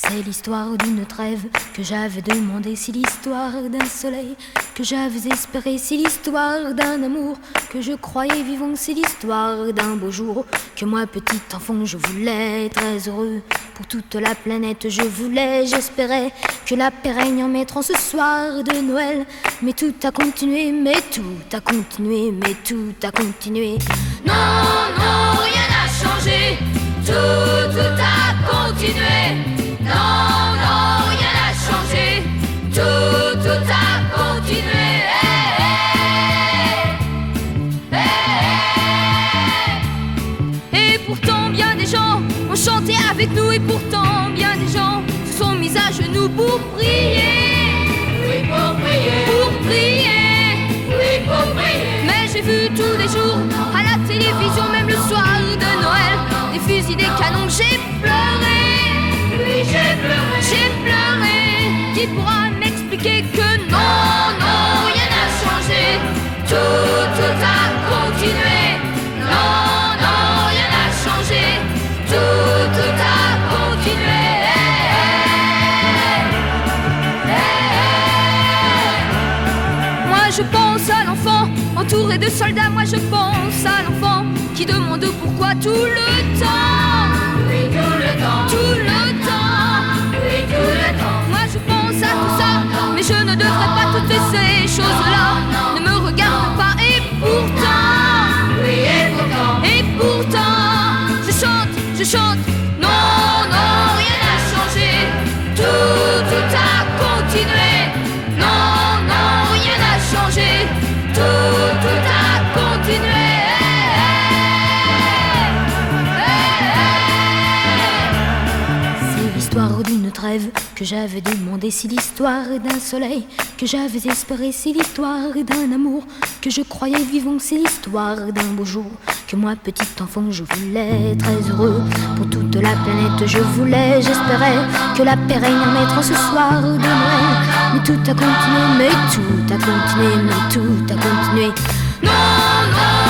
C'est l'histoire d'une trêve que j'avais demandé, c'est l'histoire d'un soleil que j'avais espéré, c'est l'histoire d'un amour que je croyais vivant, c'est l'histoire d'un beau jour que moi petit enfant je voulais très heureux pour toute la planète, je voulais, j'espérais que la paix règne en mettant ce soir de Noël. Mais tout a continué, mais tout a continué, mais tout a continué. Non, non, rien n'a changé, tout a continué. Non, non, rien n'a changé, tout a continué. Et pourtant bien des gens ont chanté avec nous, et pourtant bien des gens se sont mis à genoux pour prier. Oui, pour prier. Pour prier. Oui, pour prier. Mais j'ai vu tous les jours à la télévision, même le soir de Noël, des fusils, des canons, j'ai pleuré. Oui, j'ai pleuré. J'ai pleuré. Qui pourra m'expliquer que non, non, rien n'a changé, tout a continué. Non, non, rien n'a changé, tout a continué. Moi je pense à l'enfant entouré de soldats, moi je pense à l'enfant qui demande pourquoi tout le temps. Oui, tout le temps. Tout le temps. Oui, tout le temps. Moi je pense à tout ça, mais je ne devrais pas toutes ces choses-là. Ne me regarde pas et pourtant. Oui, et pourtant. Je chante. Non, non, rien n'a changé, tout a continué. Non, non, rien n'a changé, tout a continué. C'est l'histoire d'une trêve que j'avais demandé, c'est l'histoire d'un soleil que j'avais espéré, c'est l'histoire d'un amour que je croyais vivant, c'est l'histoire d'un beau jour que moi petit enfant je voulais très heureux pour toute la planète, je voulais, j'espérais que la paix règne en mettant ce soir de Noël. Mais tout a continué, mais tout a continué, mais tout a continué. Non, non.